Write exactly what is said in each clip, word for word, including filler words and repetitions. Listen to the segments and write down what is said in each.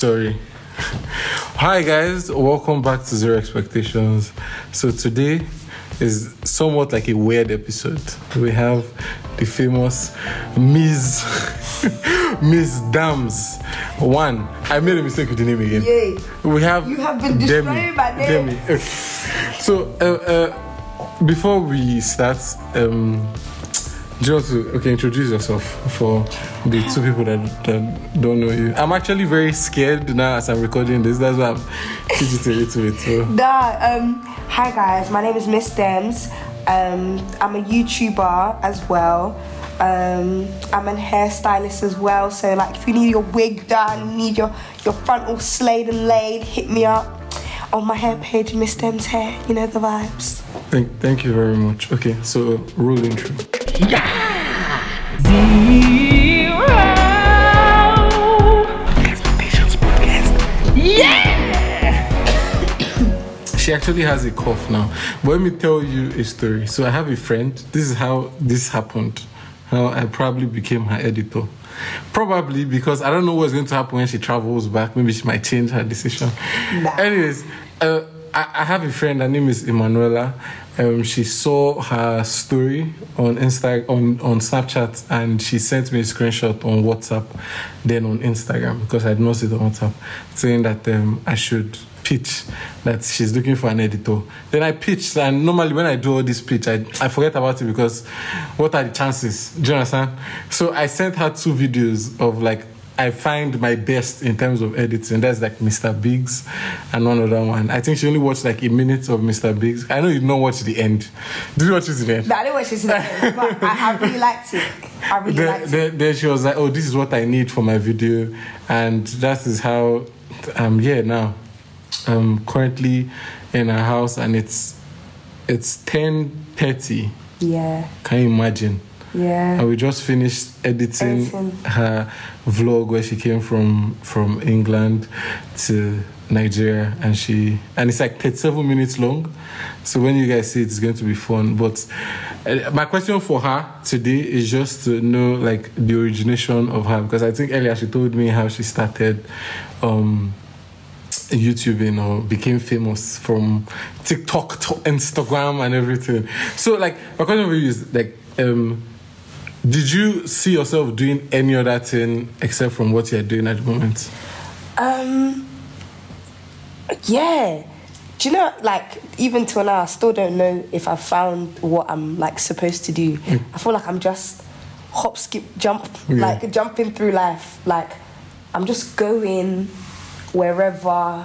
Sorry. Hi guys, welcome back to Zero Expectations. So today is somewhat like a weird episode. We have the famous Miss Miss Dams. One, I made a mistake with the name again. Yay. We have You have been destroying Demi. my name. Demi. Okay. So uh, uh, before we start, um, do you want to okay introduce yourself for the two people that, that don't know you? I'm actually very scared now as I'm recording this. That's why I'm fidgeting a little bit. So. Nah, um, hi guys, my name is Miss Dems. Um, I'm a YouTuber as well. Um, I'm a hairstylist as well. So like, if you need your wig done, need your your front all slayed and laid, hit me up on my hair page, Miss Dems Hair. You know the vibes. Thank, thank you very much. Okay, so roll intro. Yeah! Zero Expectations Podcast. Yeah! She actually has a cough now. But let me tell you a story. So I have a friend. This is how this happened. How I probably became her editor. Probably because I don't know what's going to happen when she travels back. Maybe she might change her decision. Nah. Anyways, uh, I, I have a friend. Her name is Emanuela. Um, she saw her story on Insta on, on Snapchat, and she sent me a screenshot on WhatsApp, then on Instagram, because I had not seen it on WhatsApp, saying that um, I should pitch that she's looking for an editor. Then I pitched, and normally when I do all this pitch, I, I forget about it because what are the chances? Do you understand? So I sent her two videos of like I find my best in terms of editing. That's like Mister Biggs and one other one. I think she only watched like a minute of Mister Biggs. I know you don't watch the end. Did you watch it to the end? No, I didn't watch it to the end, but I, I really liked it. I really then, liked then, it. Then she was like, oh, this is what I need for my video. And that is how I'm here now. I'm currently in her house and it's it's ten thirty. Yeah. Can you imagine? Yeah. And we just finished editing Editing. her vlog where she came from from England to Nigeria, and she and it's like thirty-seven minutes long. So when you guys see it, it's going to be fun. But uh, my question for her today is just to know like the origination of her, because I think earlier she told me how she started um YouTubing or became famous from TikTok to Instagram and everything. So like my question for you is like um did you see yourself doing any other thing except from what you're doing at the moment? Um. Yeah. Do you know, like, even till now, I still don't know if I found what I'm like supposed to do. Mm. I feel like I'm just hop, skip, jump, Yeah. like jumping through life. Like, I'm just going wherever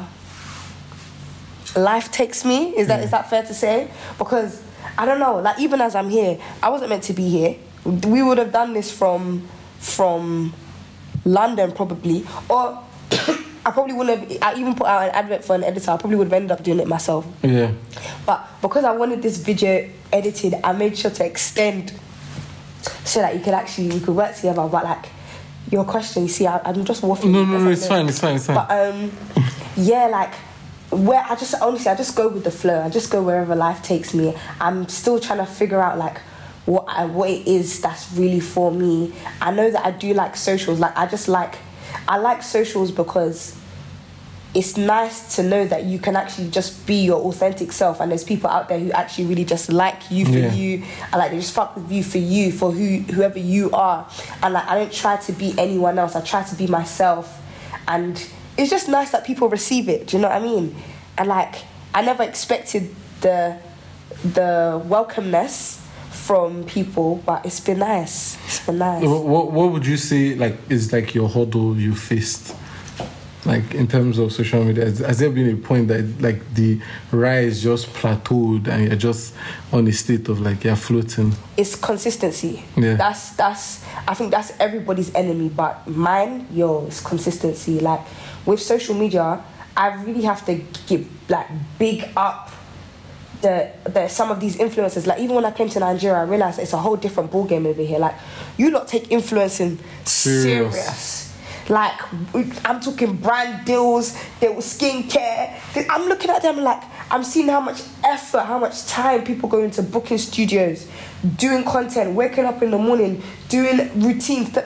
life takes me. Is that Mm. is that fair to say? Because I don't know. Like, even as I'm here, I wasn't meant to be here. We would have done this from from London probably, or I probably wouldn't have. I even put out an advert for an editor. I probably would have ended up doing it myself. Yeah. But because I wanted this video edited, I made sure to extend so that you could actually we could work together. But like your question, you see, I, I'm just waffling. No, no, because no, I it's know- fine, it's fine, it's fine. But um, yeah, like. Where I just honestly I just go with the flow. I just go wherever life takes me. I'm still trying to figure out like what I, what it is that's really for me. I know that I do like socials. Like I just like I like socials because it's nice to know that you can actually just be your authentic self, and there's people out there who actually really just like you for Yeah. you, and like they just fuck with you for you for who whoever you are. And like I don't try to be anyone else. I try to be myself, and it's just nice that people receive it. Do you know what I mean? And like, I never expected the the welcomeness from people, but it's been nice. It's been nice. What, what what would you say like is like your hurdle you faced, like in terms of social media? Has, has there been a point that like the rise just plateaued and you're just on a state of like you're floating? It's consistency. Yeah. That's that's. I think that's everybody's enemy, but mine, yo, is consistency. Like with social media, I really have to give like big up the the some of these influencers. Like even when I came to Nigeria, I realized it's a whole different ball game over here. Like you lot take influencing Serious. serious. Like I'm talking brand deals, there was skincare. I'm looking at them like I'm seeing how much effort, how much time people go into booking studios, doing content, waking up in the morning, doing routines. That,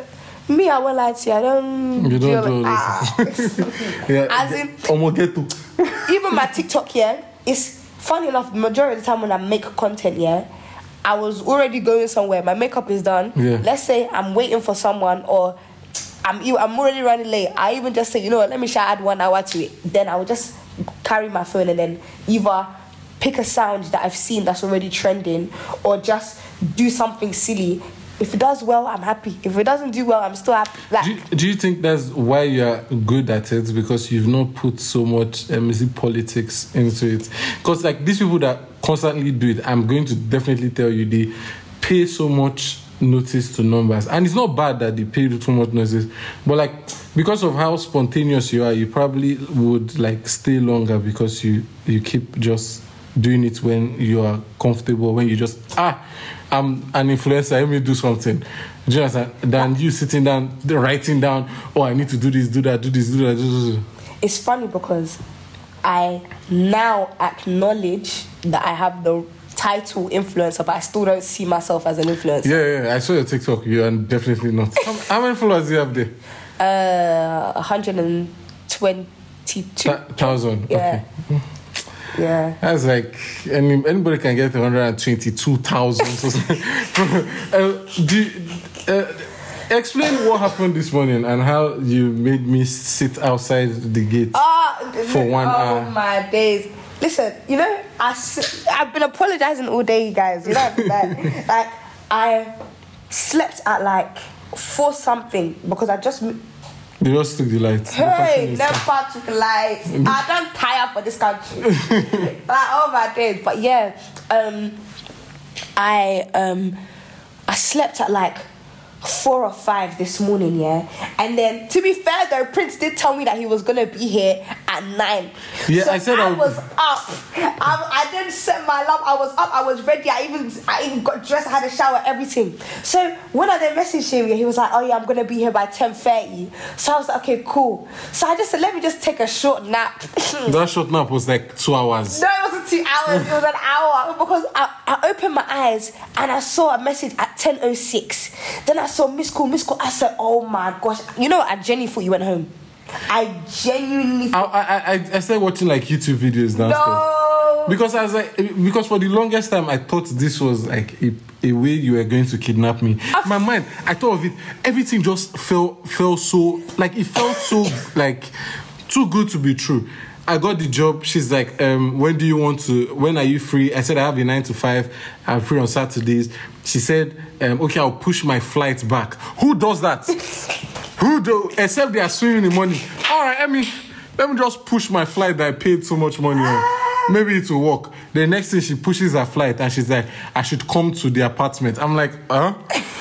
Me, I won't lie to you. I don't. You don't do all ah. Yeah. As in, Omogeto. even my TikTok, yeah, it's funny enough, the majority of the time when I make content, yeah, I was already going somewhere. My makeup is done. Yeah. Let's say I'm waiting for someone or I'm e- I'm already running late. I even just say, you know what, let me try add one hour to it. Then I will just carry my phone and then either pick a sound that I've seen that's already trending or just do something silly. If it does well, I'm happy. If it doesn't do well, I'm still happy. Like, Do you, do you think that's why you're good at it? Because you've not put so much um, is it politics into it? Because like these people that constantly do it, I'm going to definitely tell you they pay so much notice to numbers. And it's not bad that they pay too much notice. But like because of how spontaneous you are, you probably would like stay longer because you, you keep just doing it when you are comfortable, when you just ah I'm an influencer, let me do something. Do you understand? Than you sitting down, writing down, oh, I need to do this, do that, do this, do that, do this. it's funny because I now acknowledge that I have the title influencer, but I still don't see myself as an influencer. Yeah, yeah, I saw your TikTok. You are definitely not. How, how many followers do you have there? Uh, one hundred twenty-two Th- thousand. Yeah. Okay. Yeah. That's like any, anybody can get one hundred twenty-two thousand. uh, do you, uh, explain what happened this morning and how you made me sit outside the gate Oh, for one oh, hour. my days. Listen, you know, I, s- I've been apologizing all day, you guys. You know what I'm saying? Like, I slept at like four something because I just... They just took the lights. The Hey, person never took lights. I don't tire for this country. Like, oh my days. But yeah, um, I um, I slept at like four or five this morning, yeah. And then, to be fair though, Prince did tell me that he was gonna be here at nine. Yeah, so I said I I would- was up. I, I didn't set my alarm. I was up. I was ready. I even I even got dressed. I had a shower. Everything. So when I then messaged him, he was like, "Oh yeah, I'm gonna be here by ten thirty." So I was like, "Okay, cool." So I just said, "Let me just take a short nap." That short nap was like two hours. No, it wasn't two hours. It was an hour because I, I opened my eyes and I saw a message at ten oh six. Then I saw miss call, miss call. I said, "Oh my gosh!" You know, I genuinely thought you went home. I genuinely. I, Thought, I, I, I started watching like YouTube videos now. no. Because I was like, because for the longest time I thought this was like a, a way you were going to kidnap me. In my mind, I thought of it. Everything just felt felt so like it felt so like too good to be true. I got the job. She's like, um, when do you want to? When are you free? I said I have a nine to five. I'm free on Saturdays. She said, um, okay, I'll push my flight back. Who does that? Who do? Except they are swimming in money. All right, let me let me just push my flight that I paid so much money on. Maybe it will work. The next thing she pushes her flight and she's like, I should come to the apartment. I'm like, huh?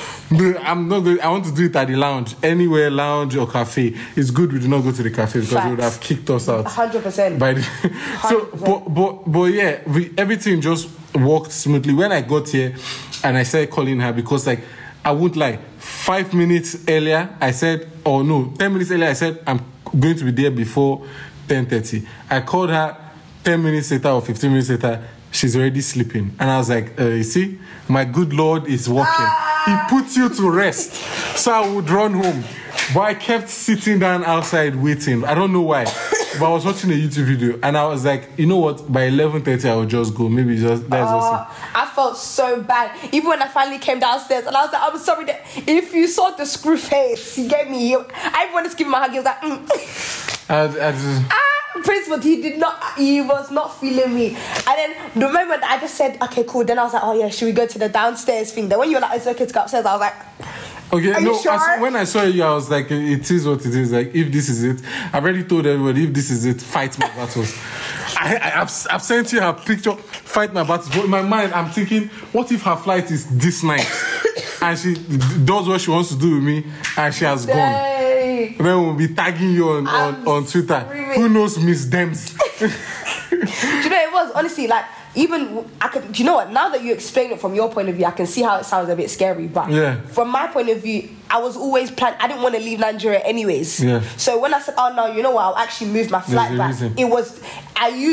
I'm not going. I want to do it at the lounge, anywhere lounge or cafe. It's good we do not go to the cafe because they would have kicked us out. Hundred percent. By the, so, but, but but yeah, we, everything just worked smoothly. When I got here, and I started calling her because like I won't lie, five minutes earlier I said, oh no, ten minutes earlier I said I'm going to be there before ten thirty. I called her ten minutes later or fifteen minutes later. She's already sleeping, and I was like, uh, you see, my good Lord is working. Ah. He put you to rest, so I would run home. But I kept sitting down outside waiting. I don't know why, but I was watching a YouTube video, and I was like, you know what? By eleven thirty, I will just go. Maybe just that's Oh, just I felt so bad. Even when I finally came downstairs, and I was like, "I'm sorry that if you saw the screw face he gave me, I wanted to give him a hug. He was like, mm. it. I, I just, ah, Prince, but he did not. He was not feeling me. And then the moment I just said, "Okay, cool," then I was like, "Oh yeah, should we go to the downstairs thing?" Then when you were like, "It's okay to go upstairs," I was like, okay, Are no. you sure? As, when I saw you, I was like, it is what it is. Like, if this is it, I've already told everybody, if this is it, fight my battles. I, I, I've, I've sent you her picture, fight my battles. But in my mind, I'm thinking, what if her flight is this night? And she does what she wants to do with me, and she has gone. "Hey." Then we'll be tagging you on, on, I'm on Twitter. screaming. Who knows Miss Dems? Do you know it was honestly like even I could. Do you know what? Now that you explain it from your point of view, I can see how it sounds a bit scary. But Yeah. from my point of view, I was always planning. I didn't want to leave Nigeria anyways. Yeah. So when I said, "Oh no, you know what? I'll actually move my flight a back," reason. it was I used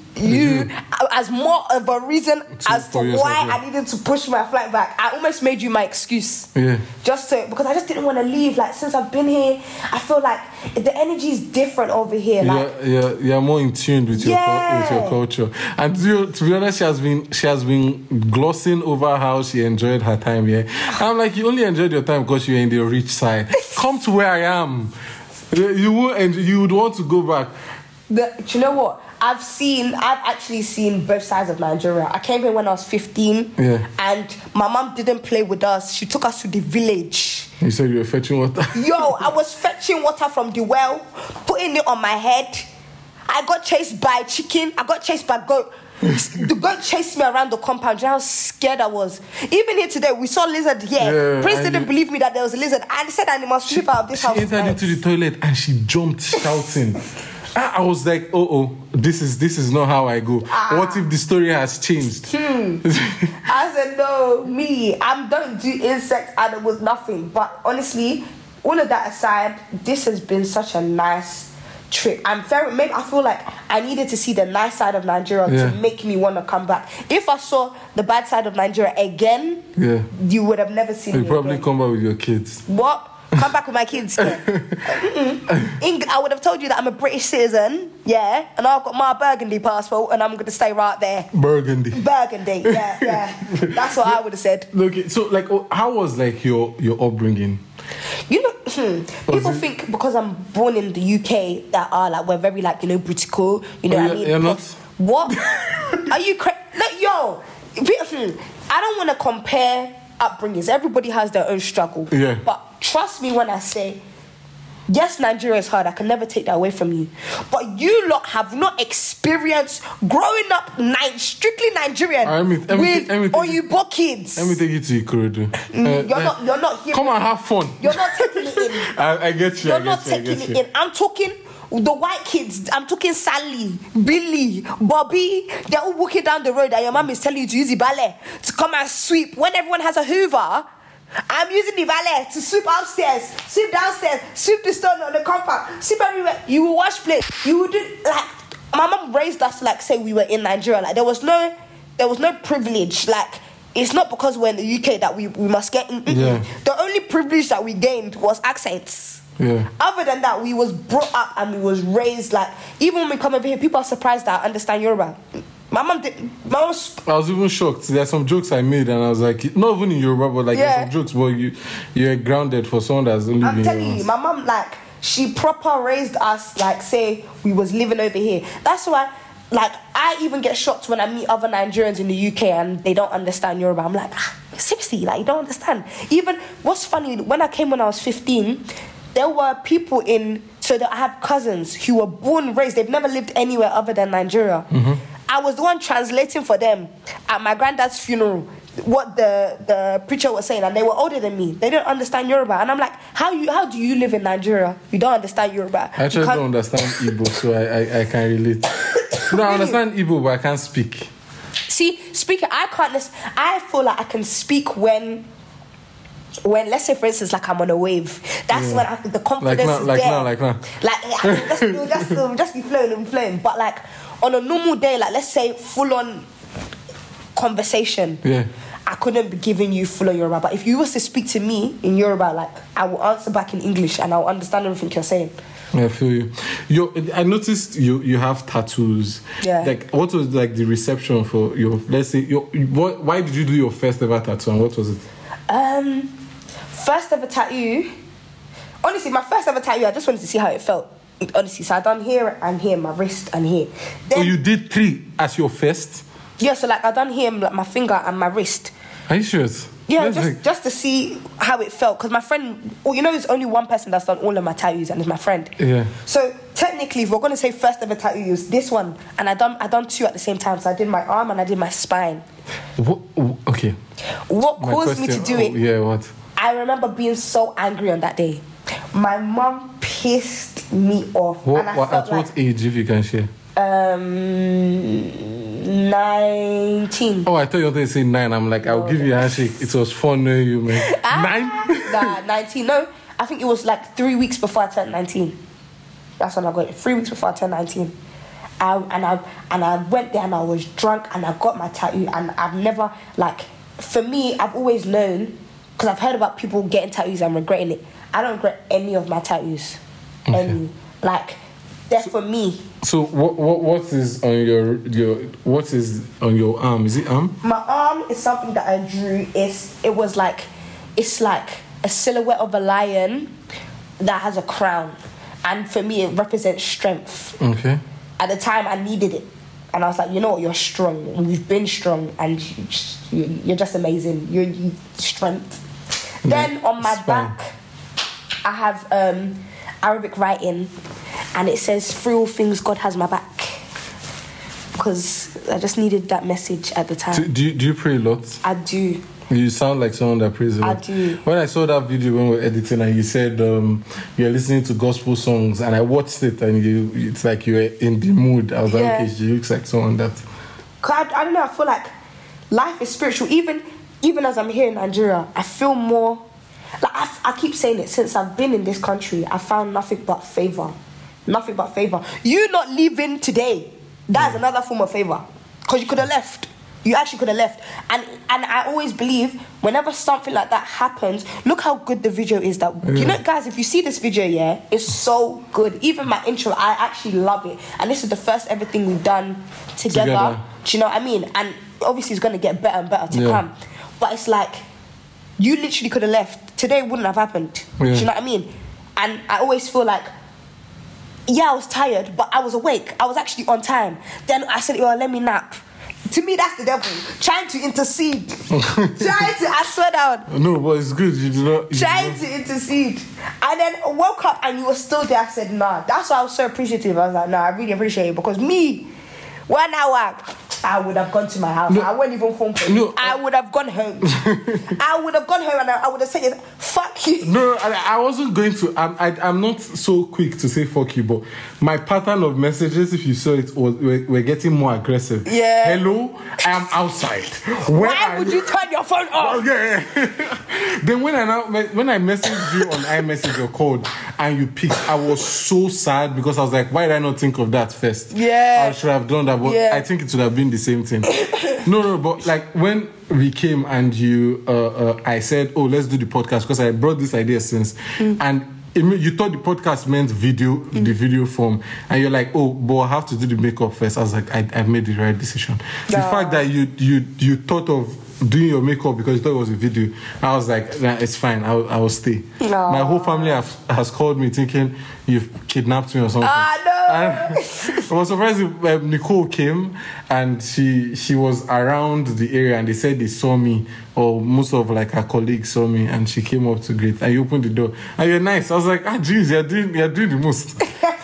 you as more of a reason To- as to for yourself, why yeah. I needed to push my flight back. I almost made you my excuse. Yeah. Just to, because I just didn't want to leave. Like, since I've been here, I feel like the energy is different over here. Like, you're, you're, you're more in tune with your cul- Yeah. with your culture. And to, to be honest, she has been she has been glossing over how she enjoyed her time here. I'm like, you only enjoyed your time because you're in the rich side. Come to where I am. You will and you would want to go back. the, do you know what? I've seen, I've actually seen both sides of Nigeria. I came here when I was fifteen, Yeah. and my mum didn't play with us. She took us to the village. You said you were fetching water. Yo, I was fetching water from the well, putting it on my head. I got chased by chicken. I got chased by goat. The goat chased me around the compound. You know how scared I was. Even here today, we saw lizard here. Yeah, Prince I didn't knew- believe me that there was a lizard. I said I must slip out of this She house. entered tonight. into the toilet and she jumped shouting. I, I was like, oh oh, this is this is not how I go. Ah. What if the story has changed? I said, no, me, I don't do insect animals, nothing. But honestly, all of that aside, this has been such a nice trip. I'm very, maybe I feel like I needed to see the nice side of Nigeria Yeah. to make me want to come back. If I saw the bad side of Nigeria again, Yeah. you would have never seen You me probably again. come back with your kids. What? Come back with my kids. Yeah. Mm-mm. Eng- I would have told you that I'm a British citizen, yeah, and I've got my Burgundy passport, and I'm going to stay right there. Burgundy. Burgundy, yeah, yeah. That's what I would have said. Okay, so like, oh, how was like your your upbringing? You know, hmm, people it- think because I'm born in the U K that are like we're very like, you know, Britico. You know Oh, what I you're- mean? you're not? What? Are you cra- like, yo? be- hmm, I don't want to compare upbringings. Everybody has their own struggle. Yeah. But trust me when I say, yes, Nigeria is hard. I can never take that away from you. But you lot have not experienced growing up ni- strictly Nigerian Let me- let me with take- let me take- Oyubo kids. Let me take you to Ikorodu. Uh, you're not. You're not. Hearing, Come and have fun. You're not taking it in. I, I get you. I You're get not you, I taking get it you. in. I'm talking the white kids. I'm talking Sally, Billy, Bobby. They're all walking down the road and your mom is telling you to use the ballet to come and sweep. When everyone has a Hoover, I'm using the ballet to sweep upstairs, sweep downstairs, sweep the stone on the compound, sweep everywhere. You will wash plates. You would do, like, my mom raised us like say we were in Nigeria. Like there was no, there was no privilege. Like it's not because we're in the U K that we, we must get. Mm-mm. Yeah. The only privilege that we gained was accents. Yeah. Other than that, we was brought up and we was raised like. Even when we come over here, people are surprised that I understand Yoruba. My mom did. My mom. sp- I was even shocked. There's some jokes I made, and I was like, not even in Yoruba, but like Yeah. there's some jokes, but you you're grounded for someone that's only I'm been telling here you, once. my mom like she proper raised us like say we was living over here. That's why. Like, I even get shocked when I meet other Nigerians in the U K and they don't understand Yoruba. I'm like, ah, seriously, like, you don't understand. Even, what's funny, when I came when I was fifteen, there were people in, so that I have cousins who were born, raised, they've never lived anywhere other than Nigeria. I was the one translating for them at my granddad's funeral what the, the preacher was saying, and they were older than me. They didn't understand Yoruba. And I'm like, how you how do you live in Nigeria? You don't understand Yoruba. I actually You can't- don't understand Igbo, so I, I, I can relate. No, I understand Igbo, but I can't speak. See, speaking, I can't. lis- I feel like I can speak when, when let's say, for instance, like I'm on a wave. That's Yeah. when I, the confidence now, is like there. now, like now. Like I can just, it'll just, it'll just be flowing and flowing. But like on a normal day, like let's say full on conversation. Yeah. I couldn't be giving you full on Yoruba. But if you was to speak to me in Yoruba, like I will answer back in English and I'll understand everything you're saying. I feel you. You, I noticed you you have tattoos. Yeah. Like, what was like the reception for your? Let's say, your, what? Why did you do your first ever tattoo, and what was it? Um, first ever tattoo. Honestly, my first ever tattoo, I just wanted to see how it felt. Honestly, so I done here and here, my wrist and here. Then, Oh, you did three as your first? yeah, so like I done here, like my finger and my wrist. Are you serious? Yeah, That's just like- just to see how it felt. Because my friend, well, you know, there's only one person that's done all of my tattoos, and it's my friend. Yeah. So technically, if we're gonna say first ever tattoo, it was this one, and I done I done two at the same time. So I did my arm and I did my spine. What, okay. What My caused me to question- do oh, it? Yeah, what? I remember being so angry on that day. My mum pissed me off, What, and I what felt at like what age, if you can share? um nineteen. Oh, I thought you wanted to say nine. I'm like, I'll give you a handshake. It was fun knowing you, man. Nine? Nah, nineteen. No, I think it was like three weeks before I turned nineteen. That's when I got it. Three weeks before I turned nineteen. I, and I and I went there and I was drunk and I got my tattoo, and I've never, like, for me, I've always known, because I've heard about people getting tattoos and regretting it. I don't regret any of my tattoos. Okay. Any. Like, they're for me. So what what what is on your your what is on your arm? Is it arm? My arm is something that I drew. It's it was like it's like a silhouette of a lion that has a crown, and for me it represents strength. Okay. At the time I needed it, and I was like, you know what, you're strong, and you've been strong, and you just, you, you're just amazing. You're you, strength. Yeah, Then on my it's fine. back, I have um, Arabic writing, and it says, "Through all things, God has my back." Because I just needed that message at the time. Do, do you do you pray a lot? I do. You sound like someone that prays a I lot. do. When I saw that video when we were editing and you said um, you're listening to gospel songs, and I watched it and you, it's like you were in the mood. I was Yeah. like, okay, she looks like someone that. Cause I, I don't know. I feel like life is spiritual. Even even as I'm here in Nigeria, I feel more. Like I, I keep saying it since I've been in this country. I found nothing but favor, nothing but favor. You not leaving today, that is another form of favor. Cause you could have left. You actually could have left. And and I always believe whenever something like that happens, look how good the video is. That Yeah. you know, guys, if you see this video, yeah, it's so good. Even my intro, I actually love it. And this is the first ever thing we've done together. Together. Do you know what I mean? And obviously it's gonna get better and better to Yeah. come. But it's like you literally could have left. Today wouldn't have happened. Yeah. Do you know what I mean? And I always feel like, yeah, I was tired, but I was awake. I was actually on time. Then I said, "Oh, let me nap." To me, that's the devil trying to intercede. trying to, I swear down, No, but it's good. You do not. You do trying not- to intercede. And then I woke up and you were still there. I said, nah. That's why I was so appreciative. I was like, nah, I really appreciate it. Because me, one hour, I would have gone to my house. No. I wouldn't even phone for you. No. I would have gone home. I would have gone home and I, I would have said, fuck you. No, I, I wasn't going to. I'm, I, I'm not so quick to say fuck you, but my pattern of messages, if you saw it, was we're, we're getting more aggressive. Yeah. Hello, I am outside. Where Why are would you turn your phone off? Oh, yeah, yeah. Then when I now when I messaged you on iMessage or called and you picked, I was so sad because I was like, why did I not think of that first? Yeah. I should have done that, but Yeah. I think it would have been the same thing. no, no, but like when we came and you, uh, uh, I said, oh, let's do the podcast because I brought this idea since, Mm. and. It mean, you thought the podcast meant video, Mm. the video form, and you're like, oh, but I have to do the makeup first. I was like, I, I made the right decision. The Yeah. fact that you you you thought of doing your makeup because you thought it was a video, I was like, nah, it's fine. I will, I will stay. No. My whole family have, has called me thinking you've kidnapped me or something. Ah, no. And I was surprised if um, Nicole came and she she was around the area and they said they saw me, or most of like her colleagues saw me, and she came up to greet and you opened the door and you're nice. I was like, ah, geez, you're doing you're doing the most.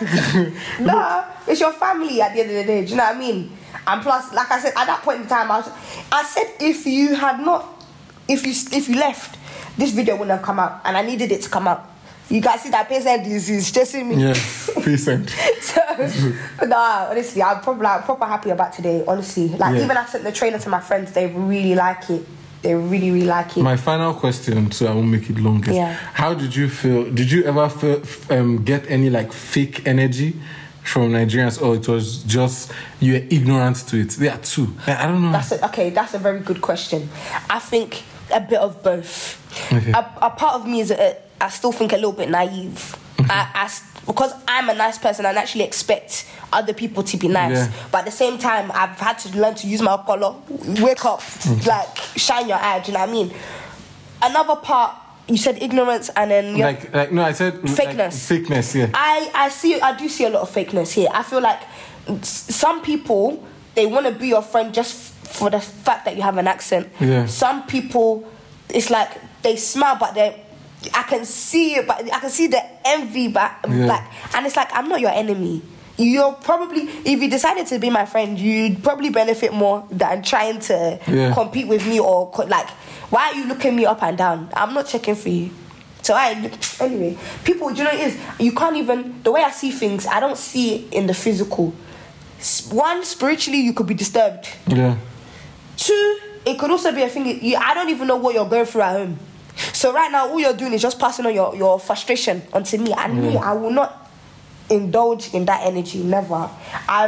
No, it's your family at the end of the day. Do you know what I mean? And plus, like I said, at that point in time, I was, I said if you had not, if you if you left, this video wouldn't have come out, and I needed it to come out. You guys see that patient is is chasing me. Yeah, patient. So, nah, honestly, I'm proper like, proper happy about today. Honestly, like Yeah. even I sent the trailer to my friends. They really like it. They really really like it. My final question, so I won't make it long. Is Yeah. how did you feel? Did you ever feel, um, get any like fake energy from Nigerians, or it was just you were ignorant to it? There are two. I I don't know. That's a, okay. That's a very good question. I think a bit of both. Okay. A, a part of me is a, I still think a little bit naive. I, I s- because I'm a nice person and actually expect other people to be nice. Yeah. But at the same time, I've had to learn to use my color. Wake up, like shine your eye. Do you know what I mean? Another part, you said ignorance, and then yeah, Like, like no, I said Fakeness. Like, fakeness, yeah. I, I see I do see a lot of fakeness here. I feel like s- some people, they want to be your friend just f- for the fact that you have an accent. Yeah. Some people, it's like they smile but they I can see it, but I can see the envy back, Yeah. back. And it's like, I'm not your enemy. You're probably, if you decided to be my friend, you'd probably benefit more than trying to Yeah. compete with me, or co- like, why are you looking me up and down? I'm not checking for you. So I, anyway, people, do you know what it is? You can't even, the way I see things, I don't see it in the physical. S- One, spiritually, you could be disturbed. Yeah. Two, it could also be a thing, you, I don't even know what you're going through at home. So right now, all you're doing is just passing on your, your frustration onto me. And me, I will not indulge in that energy, never. I've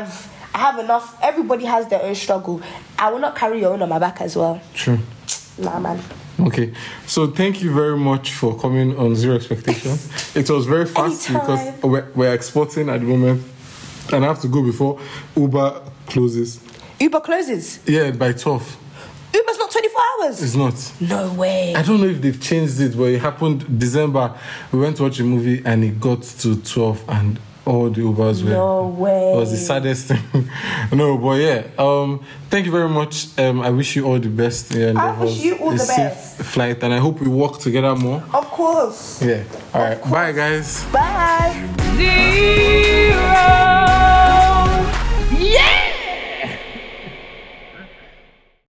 I have enough. Everybody has their own struggle. I will not carry your own on my back as well. True. Nah, man. Okay, so thank you very much for coming on Zero Expectations. It was very fast Anytime. because we're, we're exporting at the moment, and I have to go before Uber closes. Uber closes. Yeah, by twelve. Uber's not twenty-four hours. It's not. No way. I don't know if they've changed it, but it happened December. We went to watch a movie and it got to twelve, and all the Ubers were. No way. It was the saddest thing. No, but yeah. Um, thank you very much. Um, I wish you all the best. Yeah, I wish you all a the safe best. flight, and I hope we work together more. Of course. Yeah. All right. Bye, guys. Bye. Zero.